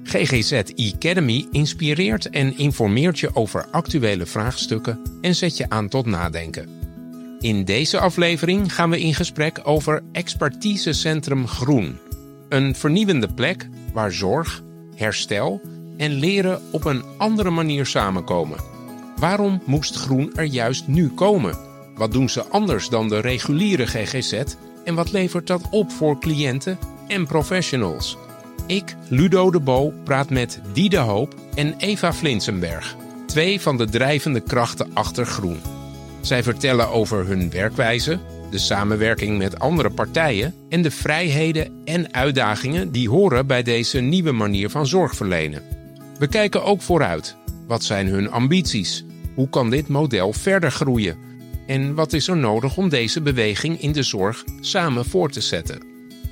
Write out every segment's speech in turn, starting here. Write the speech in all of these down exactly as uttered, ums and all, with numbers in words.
G G Z Academy inspireert en informeert je over actuele vraagstukken en zet je aan tot nadenken. In deze aflevering gaan we in gesprek over Expertisecentrum Groen. Een vernieuwende plek waar zorg, herstel en leren op een andere manier samenkomen. Waarom moest Groen er juist nu komen? Wat doen ze anders dan de reguliere G G Z en wat levert dat op voor cliënten en professionals? Ik, Ludo de Bo, praat met Diede Hoop en Eva Flinsenberg, twee van de drijvende krachten achter Groen. Zij vertellen over hun werkwijze, de samenwerking met andere partijen en de vrijheden en uitdagingen die horen bij deze nieuwe manier van zorg verlenen. We kijken ook vooruit. Wat zijn hun ambities? Hoe kan dit model verder groeien? En wat is er nodig om deze beweging in de zorg samen voor te zetten?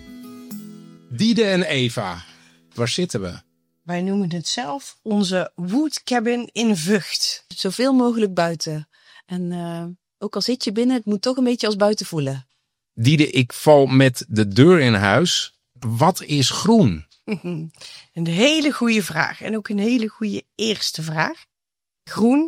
Diede en Eva, waar zitten we? Wij noemen het zelf onze wood cabin in Vught. Zoveel mogelijk buiten. En uh, ook al zit je binnen, het moet toch een beetje als buiten voelen. Diede, ik val met de deur in huis. Wat is Groen? Een hele goede vraag. En ook een hele goede eerste vraag. Groen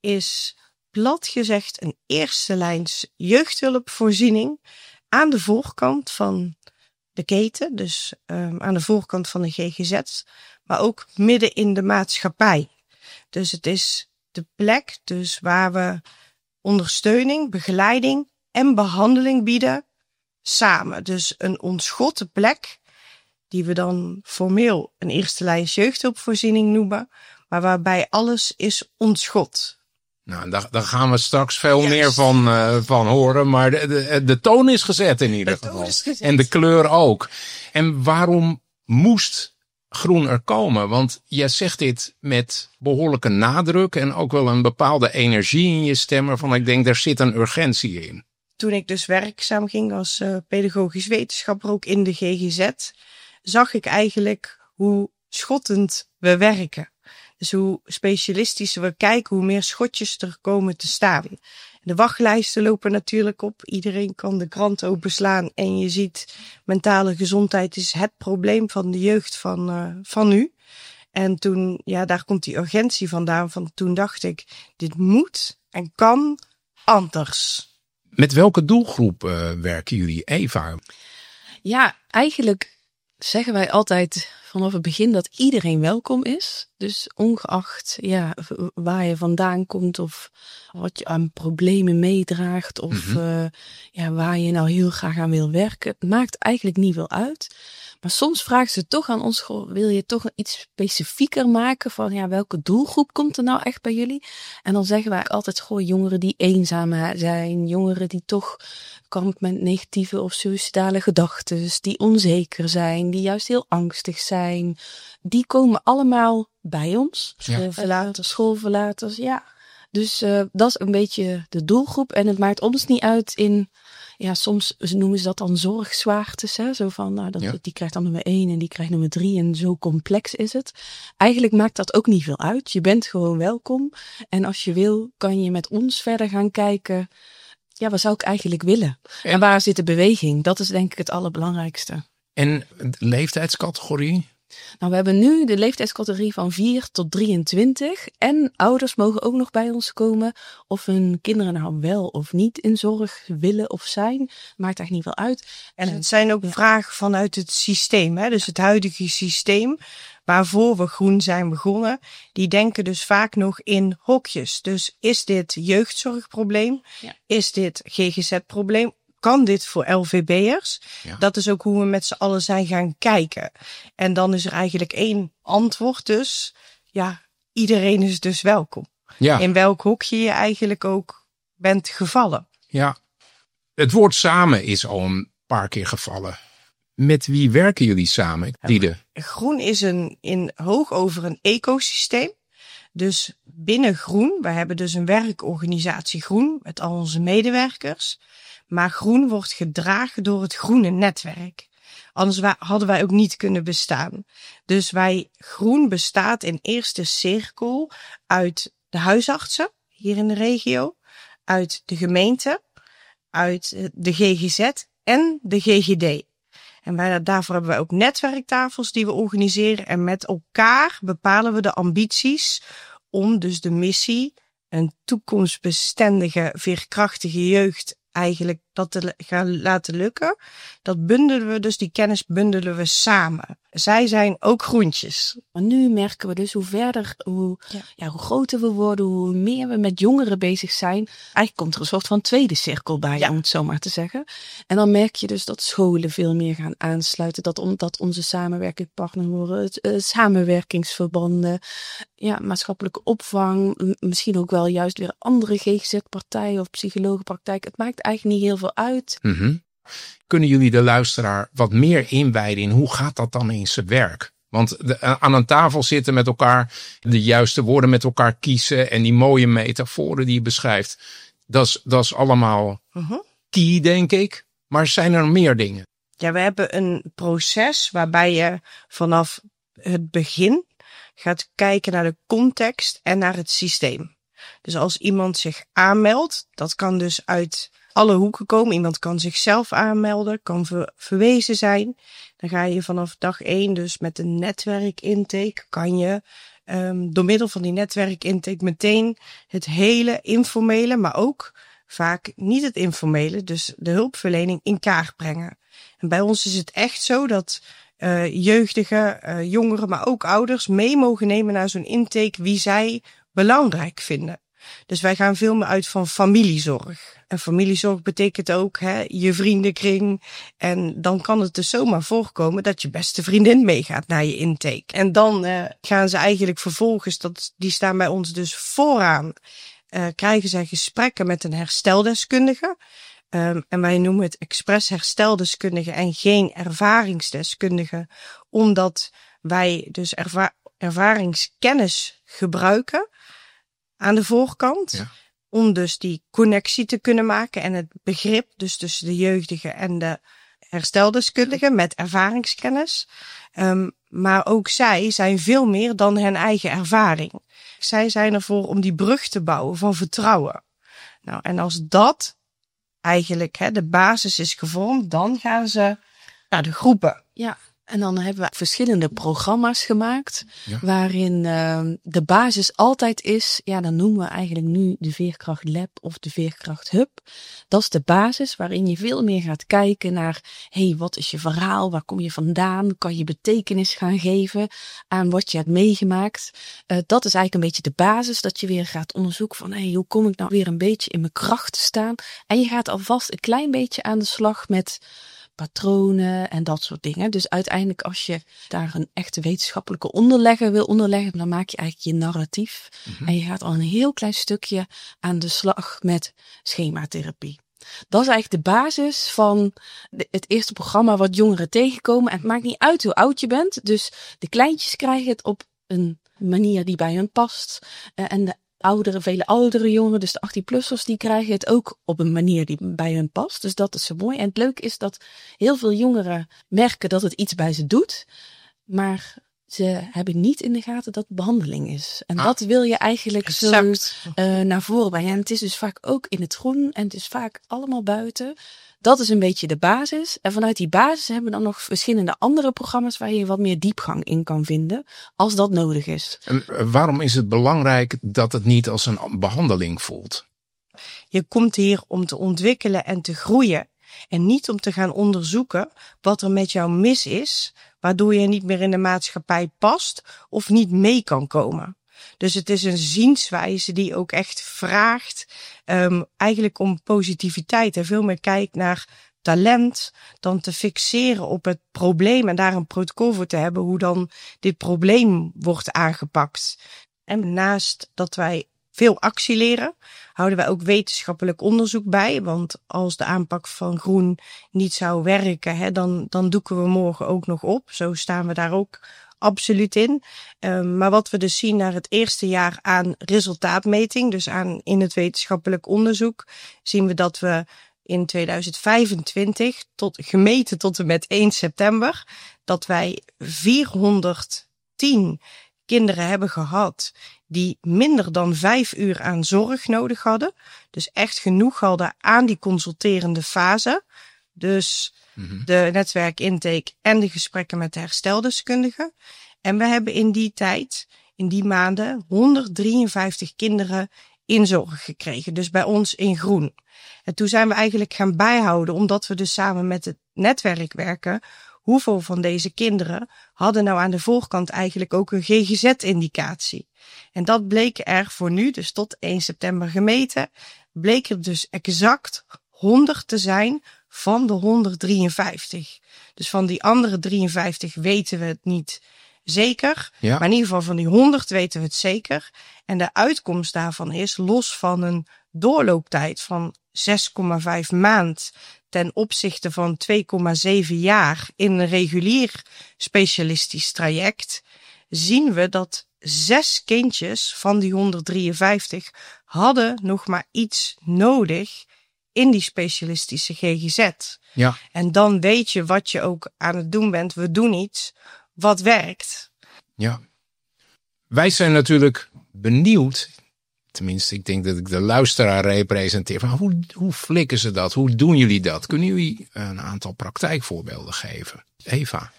is plat gezegd een eerste lijns jeugdhulpvoorziening aan de voorkant van de keten. Dus um, aan de voorkant van de G G Z. Maar ook midden in de maatschappij. Dus het is de plek dus waar we ondersteuning, begeleiding en behandeling bieden samen. Dus een ontschotte plek die we dan formeel een eerste lijns jeugdhulpvoorziening noemen, maar waarbij alles is ontschot. Nou, daar, daar gaan we straks veel Juist. meer van, uh, van horen, maar de, de, de toon is gezet in ieder De toon geval. is gezet. En de kleur ook. En waarom moest Groen er komen? Want jij zegt dit met behoorlijke nadruk en ook wel een bepaalde energie in je stem, waarvan ik denk, daar zit een urgentie in. Toen ik dus werkzaam ging als uh, pedagogisch wetenschapper ook in de G G Z, zag ik eigenlijk hoe schottend we werken. Dus hoe specialistischer we kijken, hoe meer schotjes er komen te staan. De wachtlijsten lopen natuurlijk op. Iedereen kan de krant openslaan en je ziet, mentale gezondheid is het probleem van de jeugd van, uh, van nu. En toen, ja, daar komt die urgentie vandaan. Van toen dacht ik, dit moet en kan anders. Met welke doelgroep uh, werken jullie, Eva? Ja, eigenlijk zeggen wij altijd vanaf het begin dat iedereen welkom is. Dus ongeacht ja, waar je vandaan komt of wat je aan problemen meedraagt of mm-hmm. uh, ja, waar je nou heel graag aan wil werken. Het maakt eigenlijk niet veel uit. Maar soms vragen ze toch aan ons, goh, wil je toch iets specifieker maken van ja, welke doelgroep komt er nou echt bij jullie? En dan zeggen wij altijd, goh, jongeren die eenzaam zijn, jongeren die toch kampen met negatieve of suïcidale gedachten, die onzeker zijn, die juist heel angstig zijn. Die komen allemaal bij ons. Schoolverlaters, schoolverlaters, ja. Dus uh, dat is een beetje de doelgroep. En het maakt ons niet uit in, ja, soms noemen ze dat dan zorgzwaartes. Hè? Zo van, nou, dat, ja. die krijgt dan nummer één en die krijgt nummer drie en zo complex is het. Eigenlijk maakt dat ook niet veel uit. Je bent gewoon welkom. En als je wil, kan je met ons verder gaan kijken. Ja, wat zou ik eigenlijk willen? En, en waar zit de beweging? Dat is denk ik het allerbelangrijkste. En de leeftijdscategorie? Nou, we hebben nu de leeftijdscategorie van vier tot drieëntwintig. En ouders mogen ook nog bij ons komen. Of hun kinderen nou wel of niet in zorg willen of zijn. Maakt echt niet veel uit. En het zijn ook ja. vragen vanuit het systeem. Hè? Dus het huidige systeem waarvoor we Groen zijn begonnen. Die denken dus vaak nog in hokjes. Dus is dit jeugdzorgprobleem? Ja. Is dit G G Z-probleem? Kan dit voor L V B'ers? Ja. Dat is ook hoe we met z'n allen zijn gaan kijken. En dan is er eigenlijk één antwoord dus. Ja, iedereen is dus welkom. Ja. In welk hokje je eigenlijk ook bent gevallen. Ja, het woord samen is al een paar keer gevallen. Met wie werken jullie samen, Diede? Groen is een, in hoog over een ecosysteem. Dus binnen Groen, we hebben dus een werkorganisatie Groen met al onze medewerkers. Maar Groen wordt gedragen door het groene netwerk. Anders hadden wij ook niet kunnen bestaan. Dus wij, Groen bestaat in eerste cirkel uit de huisartsen hier in de regio, uit de gemeente, uit de G G Z en de G G D. En wij, daarvoor hebben wij ook netwerktafels die we organiseren. En met elkaar bepalen we de ambities om dus de missie, een toekomstbestendige, veerkrachtige jeugd, eigenlijk dat te gaan laten lukken. Dat bundelen we dus, die kennis bundelen we samen. Zij zijn ook groentjes. Maar nu merken we dus hoe verder, hoe, ja. Ja, hoe groter we worden, hoe meer we met jongeren bezig zijn. Eigenlijk komt er een soort van tweede cirkel bij, ja. om het zo maar te zeggen. En dan merk je dus dat scholen veel meer gaan aansluiten. Dat, om, dat onze samenwerkingspartners worden, het, uh, samenwerkingsverbanden, ja, maatschappelijke opvang. M- misschien ook wel juist weer andere G G Z-partijen of psychologenpraktijk. Het maakt eigenlijk niet heel veel uit. Mm-hmm. Kunnen jullie de luisteraar wat meer inwijden in hoe gaat dat dan in zijn werk? Want de, aan een tafel zitten met elkaar, de juiste woorden met elkaar kiezen en die mooie metaforen die je beschrijft. Dat is, dat is allemaal uh-huh. key, denk ik. Maar zijn er meer dingen? Ja, we hebben een proces waarbij je vanaf het begin gaat kijken naar de context en naar het systeem. Dus als iemand zich aanmeldt, dat kan dus uit alle hoeken komen. Iemand kan zichzelf aanmelden, kan ver, verwezen zijn. Dan ga je vanaf dag één dus met een netwerkintake, kan je um, door middel van die netwerkintake meteen het hele informele, maar ook vaak niet het informele, dus de hulpverlening in kaart brengen. En bij ons is het echt zo dat uh, jeugdigen, uh, jongeren, maar ook ouders mee mogen nemen naar zo'n intake wie zij belangrijk vinden. Dus wij gaan veel meer uit van familiezorg. En familiezorg betekent ook hè, je vriendenkring. En dan kan het dus zomaar voorkomen dat je beste vriendin meegaat naar je intake. En dan uh, gaan ze eigenlijk vervolgens, dat, die staan bij ons dus vooraan, uh, krijgen zij gesprekken met een hersteldeskundige. Um, en wij noemen het expres hersteldeskundige en geen ervaringsdeskundige. Omdat wij dus erva- ervaringskennis gebruiken aan de voorkant. Ja. Om dus die connectie te kunnen maken en het begrip dus tussen de jeugdige en de hersteldeskundige met ervaringskennis. Um, maar ook zij zijn veel meer dan hun eigen ervaring. Zij zijn ervoor om die brug te bouwen van vertrouwen. Nou, en als dat eigenlijk hè, de basis is gevormd, dan gaan ze naar de groepen. Ja. En dan hebben we verschillende programma's gemaakt, ja. waarin uh, de basis altijd is, ja, dan noemen we eigenlijk nu de Veerkracht Lab of de Veerkracht Hub. Dat is de basis waarin je veel meer gaat kijken naar, hé, hey, wat is je verhaal, waar kom je vandaan, kan je betekenis gaan geven aan wat je hebt meegemaakt. Uh, dat is eigenlijk een beetje de basis, dat je weer gaat onderzoeken van, hé, hey, hoe kom ik nou weer een beetje in mijn kracht te staan? En je gaat alvast een klein beetje aan de slag met patronen en dat soort dingen. Dus uiteindelijk als je daar een echte wetenschappelijke onderlegger wil onderleggen, dan maak je eigenlijk je narratief. Mm-hmm. En je gaat al een heel klein stukje aan de slag met schematherapie. Dat is eigenlijk de basis van de, het eerste programma wat jongeren tegenkomen. En het maakt niet uit hoe oud je bent. Dus de kleintjes krijgen het op een manier die bij hun past. Uh, en de oudere, vele oudere jongeren, dus de achttien-plussers, die krijgen het ook op een manier die bij hun past. Dus dat is zo mooi. En het leuke is dat heel veel jongeren merken dat het iets bij ze doet, maar ze hebben niet in de gaten dat het behandeling is. En ah, dat wil je eigenlijk zo uh, naar voren brengen. En het is dus vaak ook in het groen en het is vaak allemaal buiten. Dat is een beetje de basis. En vanuit die basis hebben we dan nog verschillende andere programma's waar je wat meer diepgang in kan vinden, als dat nodig is. En waarom is het belangrijk dat het niet als een behandeling voelt? Je komt hier om te ontwikkelen en te groeien. En niet om te gaan onderzoeken wat er met jou mis is, waardoor je niet meer in de maatschappij past of niet mee kan komen. Dus het is een zienswijze die ook echt vraagt um, eigenlijk om positiviteit en veel meer kijkt naar talent dan te fixeren op het probleem en daar een protocol voor te hebben hoe dan dit probleem wordt aangepakt. En naast dat wij veel actie leren, houden wij ook wetenschappelijk onderzoek bij. Want als de aanpak van groen niet zou werken, hè, dan, dan doeken we morgen ook nog op. Zo staan we daar ook absoluut in. Um, maar wat we dus zien naar het eerste jaar aan resultaatmeting, dus aan in het wetenschappelijk onderzoek, zien we dat we in tweeduizend vijfentwintig, tot, gemeten tot en met één september, dat wij vierhonderdtien kinderen hebben gehad die minder dan vijf uur aan zorg nodig hadden. Dus echt genoeg hadden aan die consulterende fase. Dus Mm-hmm. de netwerkintake en de gesprekken met de hersteldeskundige. En we hebben in die tijd, in die maanden, honderddrieënvijftig kinderen in zorg gekregen. Dus bij ons in groen. En toen zijn we eigenlijk gaan bijhouden, omdat we dus samen met het netwerk werken, hoeveel van deze kinderen hadden nou aan de voorkant eigenlijk ook een G G Z-indicatie. En dat bleek er voor nu, dus tot één september gemeten, bleek er dus exact honderd te zijn van de honderddrieënvijftig. Dus van die andere drieënvijftig weten we het niet zeker. Ja. Maar in ieder geval van die honderd weten we het zeker. En de uitkomst daarvan is, los van een doorlooptijd van zes komma vijf maand ten opzichte van twee komma zeven jaar in een regulier specialistisch traject, zien we dat zes kindjes van die honderddrieënvijftig hadden nog maar iets nodig in die specialistische G G Z. Ja. En dan weet je wat je ook aan het doen bent. We doen iets wat werkt. Ja. Wij zijn natuurlijk benieuwd, tenminste ik denk dat ik de luisteraar representeer, van hoe, hoe flikken ze dat? Hoe doen jullie dat? Kunnen jullie een aantal praktijkvoorbeelden geven? Eva?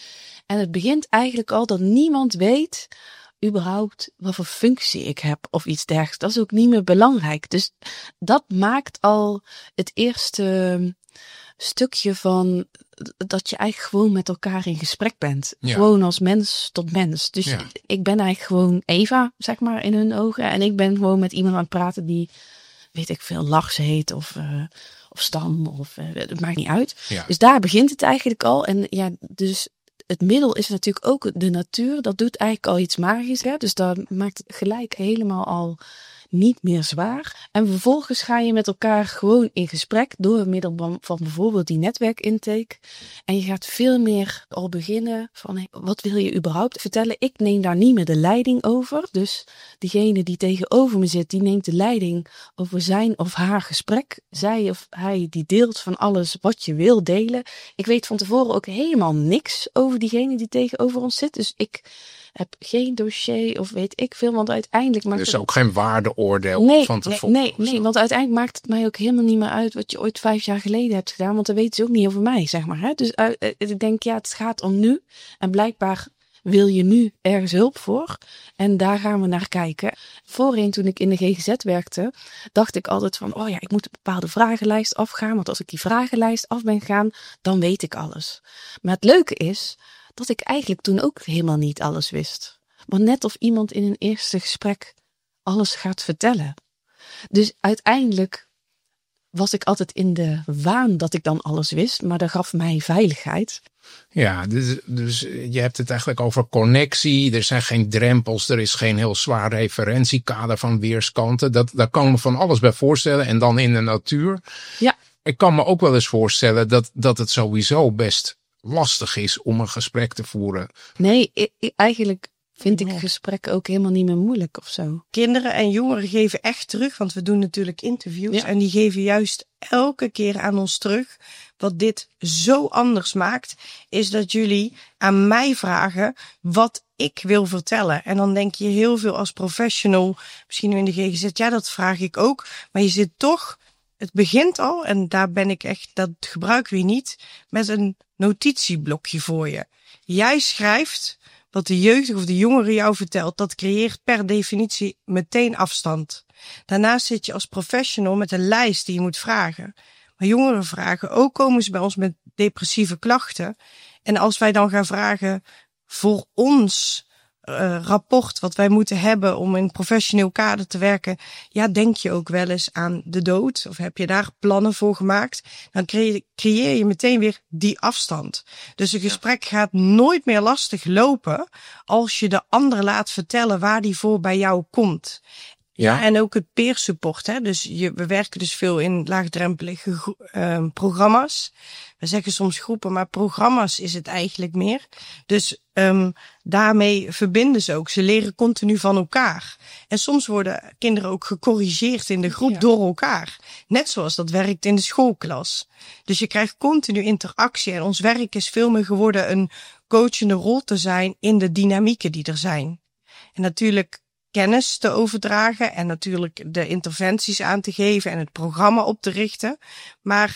En het begint eigenlijk al dat niemand weet überhaupt wat voor functie ik heb of iets dergelijks. Dat is ook niet meer belangrijk. Dus dat maakt al het eerste stukje van dat je eigenlijk gewoon met elkaar in gesprek bent. Ja. Gewoon als mens tot mens. Dus Ja. ik ben eigenlijk gewoon Eva, zeg maar, in hun ogen. En ik ben gewoon met iemand aan het praten die, weet ik veel, Lars heet of, uh, of Stam. Of, uh, het maakt niet uit. Ja. Dus daar begint het eigenlijk al. En ja, dus het middel is natuurlijk ook de natuur. Dat doet eigenlijk al iets magisch. Hè? Dus dat maakt het gelijk helemaal al niet meer zwaar. En vervolgens ga je met elkaar gewoon in gesprek door middel van, van bijvoorbeeld die netwerkintake. En je gaat veel meer al beginnen van hey, wat wil je überhaupt vertellen? Ik neem daar niet meer de leiding over. Dus diegene die tegenover me zit, die neemt de leiding over zijn of haar gesprek. Zij of hij die deelt van alles wat je wil delen. Ik weet van tevoren ook helemaal niks over diegene die tegenover ons zit. Dus ik heb geen dossier of weet ik veel, want uiteindelijk maakt Dus het ook geen waardeoordeel nee, van nee, tevoren. nee, nee, want uiteindelijk maakt het mij ook helemaal niet meer uit wat je ooit vijf jaar geleden hebt gedaan, want dan weten ze ook niet over mij, zeg maar. Hè? Dus uh, ik denk, ja, het gaat om nu en blijkbaar wil je nu ergens hulp voor en daar gaan we naar kijken. Voorheen, toen ik in de G G Z werkte, dacht ik altijd van, oh ja, ik moet een bepaalde vragenlijst afgaan, want als ik die vragenlijst af ben gegaan, dan weet ik alles. Maar het leuke is dat ik eigenlijk toen ook helemaal niet alles wist. Maar net of iemand in een eerste gesprek alles gaat vertellen. Dus uiteindelijk was ik altijd in de waan dat ik dan alles wist, maar dat gaf mij veiligheid. Ja, dus, dus je hebt het eigenlijk over connectie. Er zijn geen drempels, er is geen heel zwaar referentiekader van weerskanten. Dat, daar kan ik me van alles bij voorstellen. En dan in de natuur. Ja. Ik kan me ook wel eens voorstellen dat, dat het sowieso best lastig is om een gesprek te voeren. Nee, ik, ik, eigenlijk vind ik Nee. gesprekken ook helemaal niet meer moeilijk of zo. Kinderen en jongeren geven echt terug, want we doen natuurlijk interviews. Ja. En die geven juist elke keer aan ons terug. Wat dit zo anders maakt, is dat jullie aan mij vragen wat ik wil vertellen. En dan denk je heel veel als professional, misschien nu in de G G Z, ja, dat vraag ik ook. Maar je zit toch, het begint al, en daar ben ik echt, dat gebruiken we niet, met een notitieblokje voor je. Jij schrijft wat de jeugd of de jongere jou vertelt, dat creëert per definitie meteen afstand. Daarnaast zit je als professional met een lijst die je moet vragen. Maar jongeren vragen ook, komen ze bij ons met depressieve klachten. En als wij dan gaan vragen voor ons uh, rapport wat wij moeten hebben om in een professioneel kader te werken, ja, denk je ook wel eens aan de dood? Of heb je daar plannen voor gemaakt? Dan creëer, creëer je meteen weer die afstand. Dus een gesprek gaat nooit meer lastig lopen als je de ander laat vertellen waar die voor bij jou komt. Ja, en ook het peer support. Hè? Dus je, we werken dus veel in laagdrempelige gro- uh, programma's. We zeggen soms groepen, maar programma's is het eigenlijk meer. Dus um, daarmee verbinden ze ook. Ze leren continu van elkaar. En soms worden kinderen ook gecorrigeerd in de groep Ja. door elkaar. Net zoals dat werkt in de schoolklas. Dus je krijgt continu interactie. En ons werk is veel meer geworden een coachende rol te zijn in de dynamieken die er zijn. En natuurlijk kennis te overdragen en natuurlijk de interventies aan te geven en het programma op te richten. Maar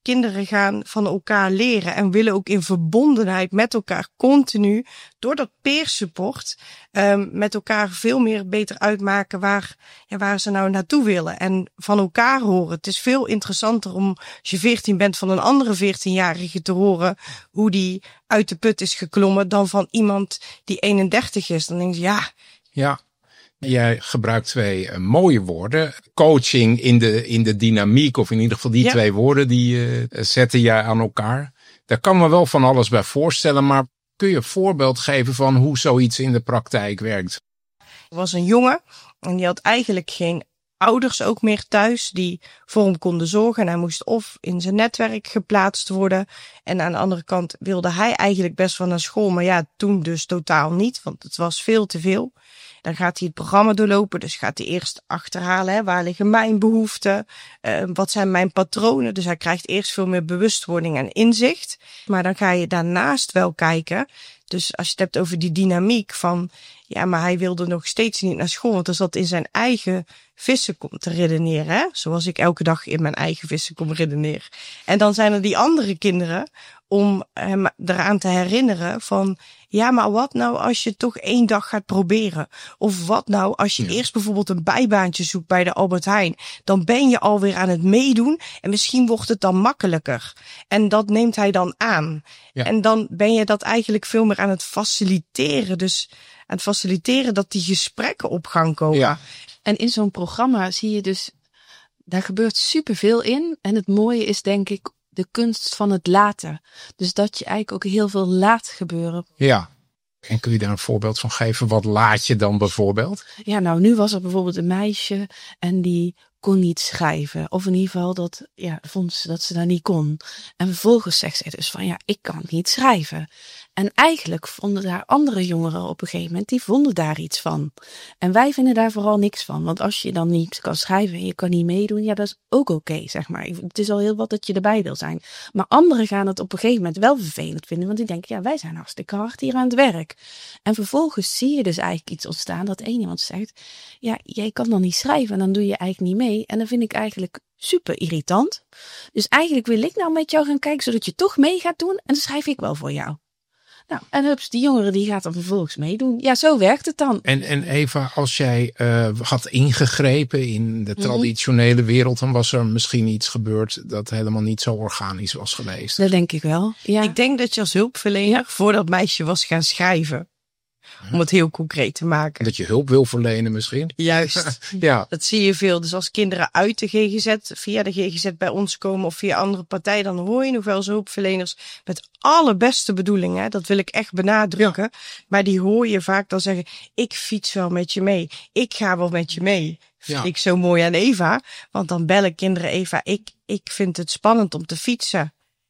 kinderen gaan van elkaar leren en willen ook in verbondenheid met elkaar continu, door dat peer support, um, met elkaar veel meer beter uitmaken waar, ja, waar ze nou naartoe willen. En van elkaar horen. Het is veel interessanter om, als je veertien bent, van een andere veertienjarige te horen hoe die uit de put is geklommen, dan van iemand die eenendertig is. Dan denk je, ja... Ja. Jij gebruikt twee uh, mooie woorden. Coaching in de, in de dynamiek, of in ieder geval die ja. twee woorden, die uh, zetten jij aan elkaar. Daar kan me wel van alles bij voorstellen, maar kun je een voorbeeld geven van hoe zoiets in de praktijk werkt? Er was een jongen en die had eigenlijk geen ouders ook meer thuis die voor hem konden zorgen. En hij moest of in zijn netwerk geplaatst worden. En aan de andere kant wilde hij eigenlijk best wel naar school. Maar ja, toen dus totaal niet, want het was veel te veel. Dan gaat hij het programma doorlopen. Dus gaat hij eerst achterhalen, hè, waar liggen mijn behoeften? Uh, wat zijn mijn patronen? Dus hij krijgt eerst veel meer bewustwording en inzicht. Maar dan ga je daarnaast wel kijken. Dus als je het hebt over die dynamiek van... ja, maar hij wilde nog steeds niet naar school. Want hij zat in zijn eigen vissenkom te redeneren. Hè? Zoals ik elke dag in mijn eigen vissenkom redeneer. En dan zijn er die andere kinderen... om hem eraan te herinneren van... ja, maar wat nou als je toch één dag gaat proberen? Of wat nou als je ja. eerst bijvoorbeeld een bijbaantje zoekt bij de Albert Heijn? Dan ben je alweer aan het meedoen en misschien wordt het dan makkelijker. En dat neemt hij dan aan. Ja. En dan ben je dat eigenlijk veel meer aan het faciliteren. Dus aan het faciliteren dat die gesprekken op gang komen. Ja. En in zo'n programma zie je dus... daar gebeurt superveel in. En het mooie is denk ik... de kunst van het laten. Dus dat je eigenlijk ook heel veel laat gebeuren. Ja. En kun je daar een voorbeeld van geven? Wat laat je dan bijvoorbeeld? Ja, nou nu was er bijvoorbeeld een meisje en die kon niet schrijven. Of in ieder geval dat, ja, vond ze dat ze dat niet kon. En vervolgens zegt ze dus van ja, ik kan niet schrijven. En eigenlijk vonden daar andere jongeren op een gegeven moment, die vonden daar iets van. En wij vinden daar vooral niks van. Want als je dan niet kan schrijven en je kan niet meedoen, ja, dat is ook oké, okay, zeg maar. Het is al heel wat dat je erbij wil zijn. Maar anderen gaan het op een gegeven moment wel vervelend vinden, want die denken, ja, wij zijn hartstikke hard hier aan het werk. En vervolgens zie je dus eigenlijk iets ontstaan dat één iemand zegt, ja, jij kan dan niet schrijven en dan doe je eigenlijk niet mee. En dan vind ik eigenlijk super irritant. Dus eigenlijk wil ik nou met jou gaan kijken, zodat je toch mee gaat doen en dan schrijf ik wel voor jou. Nou, en hups, die jongere die gaat dan vervolgens meedoen. Ja, zo werkt het dan. En, en Eva, als jij uh, had ingegrepen in de traditionele wereld, dan was er misschien iets gebeurd dat helemaal niet zo organisch was geweest. Dat denk ik wel. Ja. Ik denk dat je als hulpverlener ja. voor dat meisje was gaan schrijven. Om het heel concreet te maken. Dat je hulp wil verlenen misschien. Juist. ja. Dat zie je veel. Dus als kinderen uit de G G Z, via de G G Z bij ons komen of via andere partijen, dan hoor je nog wel eens hulpverleners met allerbeste bedoelingen. Dat wil ik echt benadrukken. Ja. Maar die hoor je vaak dan zeggen, ik fiets wel met je mee. Ik ga wel met je mee. Vind ja. ik zo mooi aan Eva. Want dan bellen kinderen Eva, ik, ik vind het spannend om te fietsen.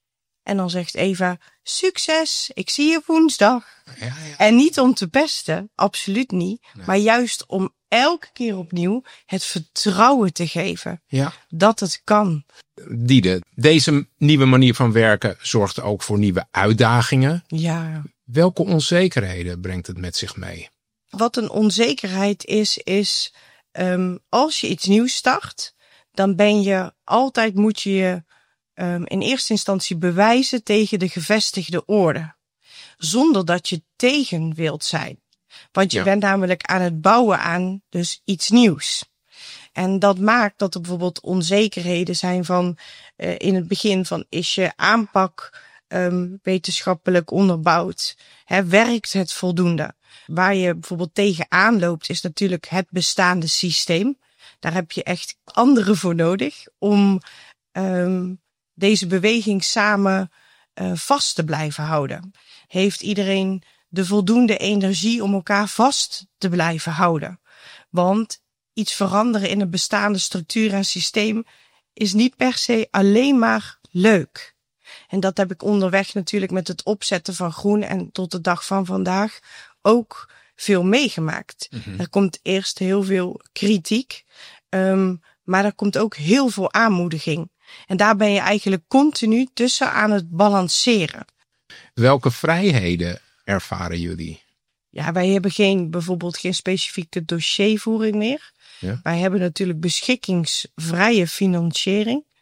En dan zegt Eva, succes, ik zie je woensdag. Ja, ja. En niet om te pesten, absoluut niet. Nee. Maar juist om elke keer opnieuw het vertrouwen te geven. Ja. Dat het kan. Diede, deze nieuwe manier van werken zorgt ook voor nieuwe uitdagingen. Ja. Welke onzekerheden brengt het met zich mee? Wat een onzekerheid is, is um, als je iets nieuws start, dan ben je altijd, moet je je Um, in eerste instantie bewijzen tegen de gevestigde orde. Zonder dat je tegen wilt zijn. Want je ja. bent namelijk aan het bouwen aan dus iets nieuws. En dat maakt dat er bijvoorbeeld onzekerheden zijn van uh, in het begin van is je aanpak um, wetenschappelijk onderbouwd? Hè, werkt het voldoende? Waar je bijvoorbeeld tegenaan loopt is natuurlijk het bestaande systeem. Daar heb je echt anderen voor nodig om um, deze beweging samen uh, vast te blijven houden. Heeft iedereen de voldoende energie om elkaar vast te blijven houden? Want iets veranderen in een bestaande structuur en systeem is niet per se alleen maar leuk. En dat heb ik onderweg natuurlijk met het opzetten van Groen en tot de dag van vandaag ook veel meegemaakt. Mm-hmm. Er komt eerst heel veel kritiek, um, maar er komt ook heel veel aanmoediging. En daar ben je eigenlijk continu tussen aan het balanceren. Welke vrijheden ervaren jullie? Ja, wij hebben geen, bijvoorbeeld geen specifieke dossiervoering meer. Ja. Wij hebben natuurlijk beschikkingsvrije financiering.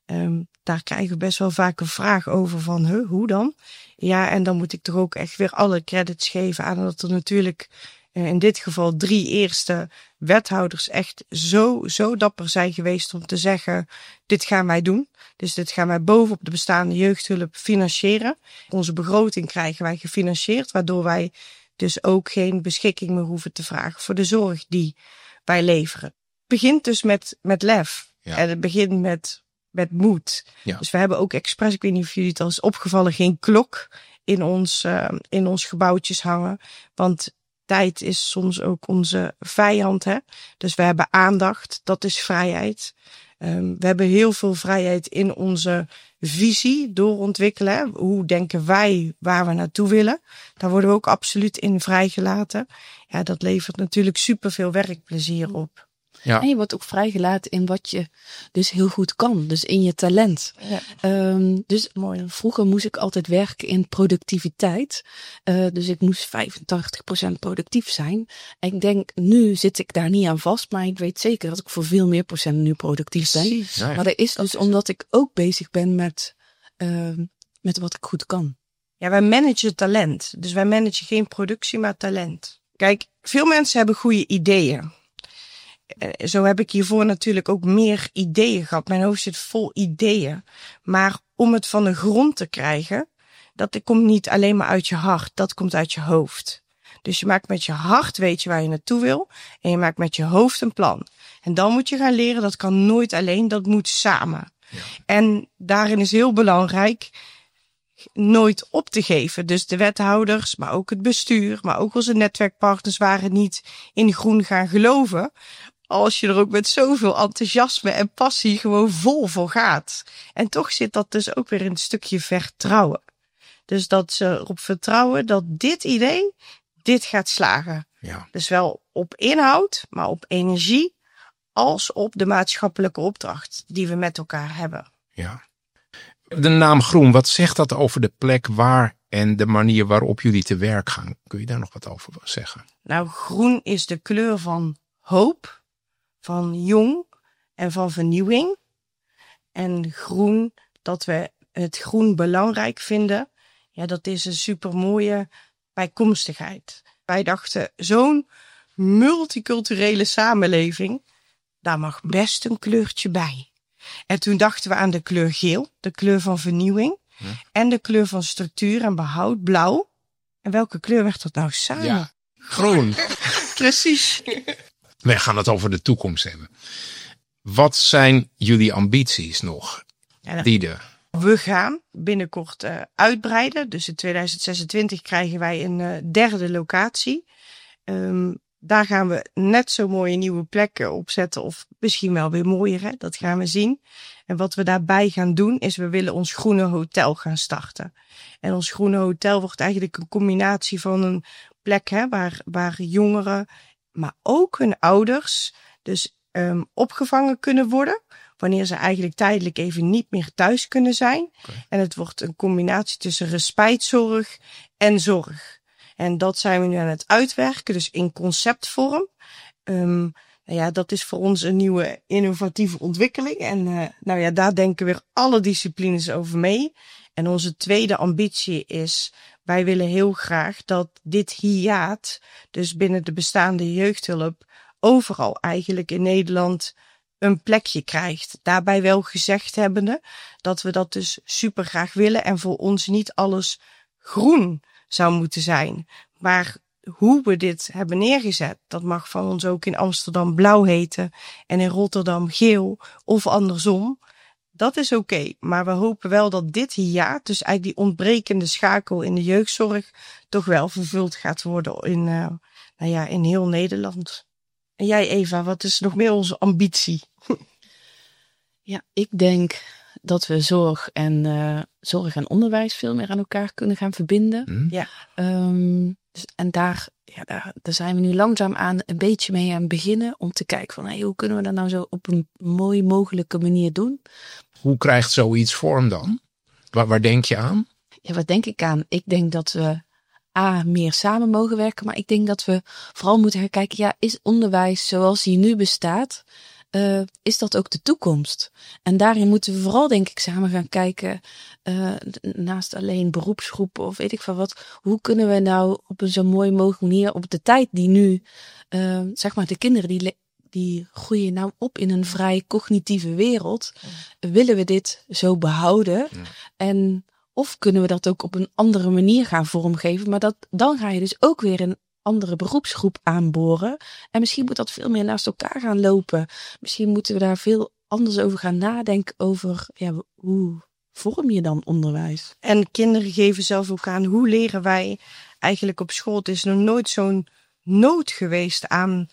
Um, daar krijgen we best wel vaak een vraag over van, huh, hoe dan? Ja, en dan moet ik toch ook echt weer alle credits geven aan dat er natuurlijk uh, in dit geval drie eerste wethouders echt zo, zo dapper zijn geweest om te zeggen, dit gaan wij doen. Dus dit gaan wij bovenop de bestaande jeugdhulp financieren. Onze begroting krijgen wij gefinancierd, waardoor wij dus ook geen beschikking meer hoeven te vragen voor de zorg die wij leveren. Het begint dus met, met lef. Ja. En het begint met, met moed. Ja. Dus we hebben ook expres, ik weet niet of jullie het al is opgevallen, geen klok in ons, uh, in ons gebouwtjes hangen. Want tijd is soms ook onze vijand. Hè? Dus we hebben aandacht, dat is vrijheid. Um, we hebben heel veel vrijheid in onze visie doorontwikkelen. Hè? Hoe denken wij waar we naartoe willen? Daar worden we ook absoluut in vrijgelaten. Ja, dat levert natuurlijk superveel werkplezier op. Ja. En je wordt ook vrijgelaten in wat je dus heel goed kan. Dus in je talent. Ja. Um, dus Mooi. Vroeger moest ik altijd werken in productiviteit. Uh, dus ik moest vijfentachtig procent productief zijn. En ik denk, nu zit ik daar niet aan vast. Maar ik weet zeker dat ik voor veel meer procent nu productief ben. Precies. Ja, ja. Maar dat is dat dus is omdat ik ook bezig ben met, uh, met wat ik goed kan. Ja, wij managen talent. Dus wij managen geen productie, maar talent. Kijk, veel mensen hebben goede ideeën. Zo heb ik hiervoor natuurlijk ook meer ideeën gehad. Mijn hoofd zit vol ideeën. Maar om het van de grond te krijgen, dat komt niet alleen maar uit je hart. Dat komt uit je hoofd. Dus je maakt met je hart, weet je waar je naartoe wil. En je maakt met je hoofd een plan. En dan moet je gaan leren, dat kan nooit alleen, dat moet samen. Ja. En daarin is heel belangrijk nooit op te geven. Dus de wethouders, maar ook het bestuur, maar ook onze netwerkpartners waren niet in groen gaan geloven. Als je er ook met zoveel enthousiasme en passie gewoon vol voor gaat. En toch zit dat dus ook weer in een stukje vertrouwen. Dus dat ze erop vertrouwen dat dit idee, dit gaat slagen. Ja. Dus wel op inhoud, maar op energie, als op de maatschappelijke opdracht die we met elkaar hebben. Ja. De naam Groen, wat zegt dat over de plek waar en de manier waarop jullie te werk gaan? Kun je daar nog wat over zeggen? Nou, groen is de kleur van hoop, van jong en van vernieuwing. En groen, dat we het groen belangrijk vinden, ja, dat is een supermooie bijkomstigheid. Wij dachten, zo'n multiculturele samenleving, daar mag best een kleurtje bij. En toen dachten we aan de kleur geel, de kleur van vernieuwing. Hm. En de kleur van structuur en behoud, blauw. En welke kleur werd dat nou samen? Ja, groen. Precies. Wij gaan het over de toekomst hebben. Wat zijn jullie ambities nog, ja, Diede? We gaan binnenkort uh, uitbreiden. Dus in tweeduizend zesentwintig krijgen wij een uh, derde locatie. Um, Daar gaan we net zo mooie nieuwe plekken opzetten. Of misschien wel weer mooier, hè? Dat gaan we zien. En wat we daarbij gaan doen, is we willen ons groene hotel gaan starten. En ons groene hotel wordt eigenlijk een combinatie van een plek, hè, waar, waar jongeren, maar ook hun ouders, dus um, opgevangen kunnen worden. Wanneer ze eigenlijk tijdelijk even niet meer thuis kunnen zijn. Okay. En het wordt een combinatie tussen respijtzorg en zorg. En dat zijn we nu aan het uitwerken, dus in conceptvorm. Um, nou ja, dat is voor ons een nieuwe innovatieve ontwikkeling. En uh, nou ja, daar denken weer alle disciplines over mee. En onze tweede ambitie is, wij willen heel graag dat dit hiaat, dus binnen de bestaande jeugdhulp, overal eigenlijk in Nederland een plekje krijgt. Daarbij wel gezegd hebbende dat we dat dus super graag willen en voor ons niet alles groen zou moeten zijn. Maar hoe we dit hebben neergezet, dat mag van ons ook in Amsterdam blauw heten en in Rotterdam geel of andersom. Dat is oké, okay. Maar we hopen wel dat dit hiaat, dus eigenlijk die ontbrekende schakel in de jeugdzorg, toch wel vervuld gaat worden in, uh, nou ja, in heel Nederland. En jij, Eva, wat is nog meer onze ambitie? Ja, ik denk dat we zorg en uh, zorg en onderwijs veel meer aan elkaar kunnen gaan verbinden. Mm. Ja. Um, dus, en daar, ja, daar, daar zijn we nu langzaam aan een beetje mee aan het beginnen om te kijken van, hey, hoe kunnen we dat nou zo op een mooi mogelijke manier doen? Hoe krijgt zoiets vorm dan? Waar, waar denk je aan? Ja, wat denk ik aan? Ik denk dat we A, meer samen mogen werken, maar ik denk dat we vooral moeten gaan kijken, ja, is onderwijs zoals die nu bestaat, uh, is dat ook de toekomst? En daarin moeten we vooral denk ik samen gaan kijken, uh, naast alleen beroepsgroepen of weet ik veel wat, hoe kunnen we nou op een zo mooi mogelijke manier op de tijd die nu, uh, zeg maar de kinderen die, le- die groeien nou op in een vrij cognitieve wereld, ja. willen we dit zo behouden? Ja. En of kunnen we dat ook op een andere manier gaan vormgeven, maar dat, dan ga je dus ook weer een andere beroepsgroep aanboren. En misschien moet dat veel meer naast elkaar gaan lopen. Misschien moeten we daar veel anders over gaan nadenken over, ja, hoe vorm je dan onderwijs? En kinderen geven zelf ook aan, hoe leren wij eigenlijk op school? Het is nog nooit zo'n nood geweest aan,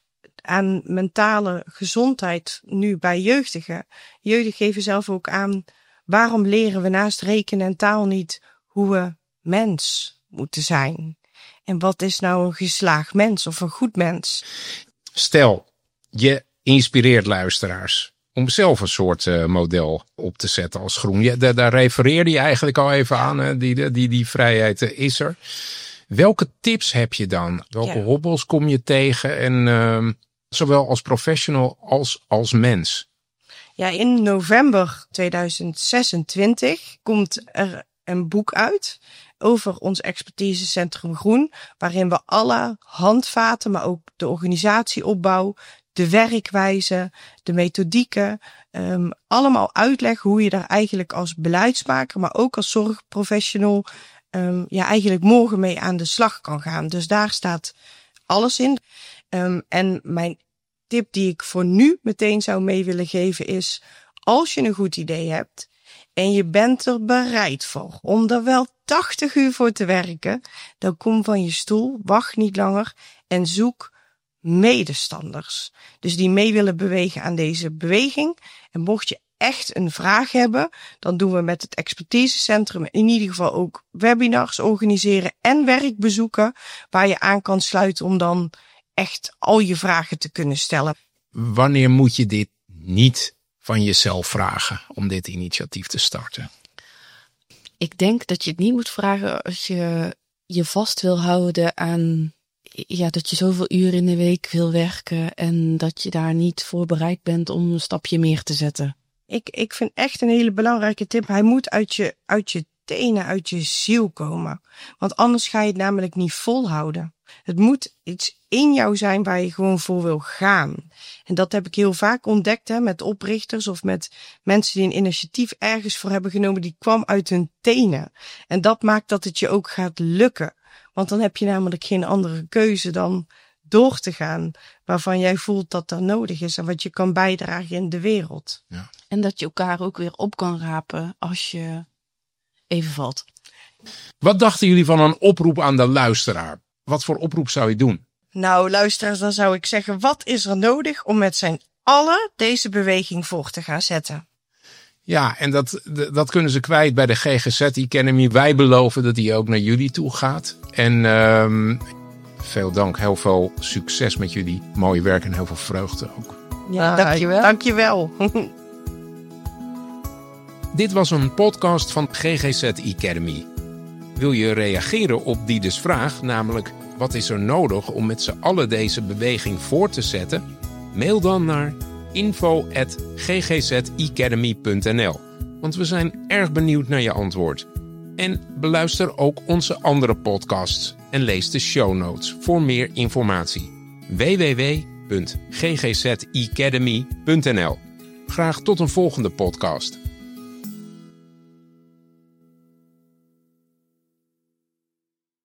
aan mentale gezondheid nu bij jeugdigen. Jeugdigen geven zelf ook aan, waarom leren we naast rekenen en taal niet hoe we mens moeten zijn? En wat is nou een geslaagd mens of een goed mens? Stel, je inspireert luisteraars om zelf een soort uh, model op te zetten als groen. Ja, daar, daar refereerde je eigenlijk al even aan. Hè? Die, die, die, die vrijheid uh, is er. Welke tips heb je dan? Welke ja. hobbels kom je tegen? En uh, zowel als professional als als mens? Ja, in november tweeduizend zesentwintig komt er een boek uit over ons expertisecentrum Groen, waarin we alle handvaten, maar ook de organisatieopbouw, de werkwijze, de methodieken, um, allemaal uitleggen hoe je daar eigenlijk als beleidsmaker, maar ook als zorgprofessional, um, ja, eigenlijk morgen mee aan de slag kan gaan. Dus daar staat alles in. Um, en mijn tip die ik voor nu meteen zou mee willen geven is, als je een goed idee hebt en je bent er bereid voor om er wel tachtig uur voor te werken, dan kom van je stoel, wacht niet langer en zoek medestanders. Dus die mee willen bewegen aan deze beweging. En mocht je echt een vraag hebben, dan doen we met het expertisecentrum in ieder geval ook webinars organiseren en werkbezoeken waar je aan kan sluiten om dan echt al je vragen te kunnen stellen. Wanneer moet je dit niet van jezelf vragen om dit initiatief te starten? Ik denk dat je het niet moet vragen als je je vast wil houden aan, ja, dat je zoveel uren in de week wil werken en dat je daar niet voorbereid bent om een stapje meer te zetten. Ik, ik vind echt een hele belangrijke tip. Hij moet uit je, uit je tenen, uit je ziel komen. Want anders ga je het namelijk niet volhouden. Het moet iets in jou zijn waar je gewoon voor wil gaan. En dat heb ik heel vaak ontdekt, hè, met oprichters of met mensen die een initiatief ergens voor hebben genomen. Die kwam uit hun tenen. En dat maakt dat het je ook gaat lukken. Want dan heb je namelijk geen andere keuze dan door te gaan waarvan jij voelt dat dat nodig is en wat je kan bijdragen in de wereld. Ja. En dat je elkaar ook weer op kan rapen als je even valt. Wat dachten jullie van een oproep aan de luisteraar? Wat voor oproep zou je doen? Nou, luisteraars, dan zou ik zeggen, wat is er nodig om met z'n allen deze beweging voor te gaan zetten? Ja, en dat, dat kunnen ze kwijt bij de G G Z Academy. Wij beloven dat die ook naar jullie toe gaat. En um, veel dank, heel veel succes met jullie mooie werk en heel veel vreugde ook. Ja, dankjewel. Dankjewel. Dit was een podcast van G G Z Academy. Wil je reageren op Diedes vraag, namelijk wat is er nodig om met z'n allen deze beweging voor te zetten? Mail dan naar info at g g z academy punt n l, want we zijn erg benieuwd naar je antwoord. En beluister ook onze andere podcasts en lees de show notes voor meer informatie. w w w punt g g z academy punt n l. Graag tot een volgende podcast.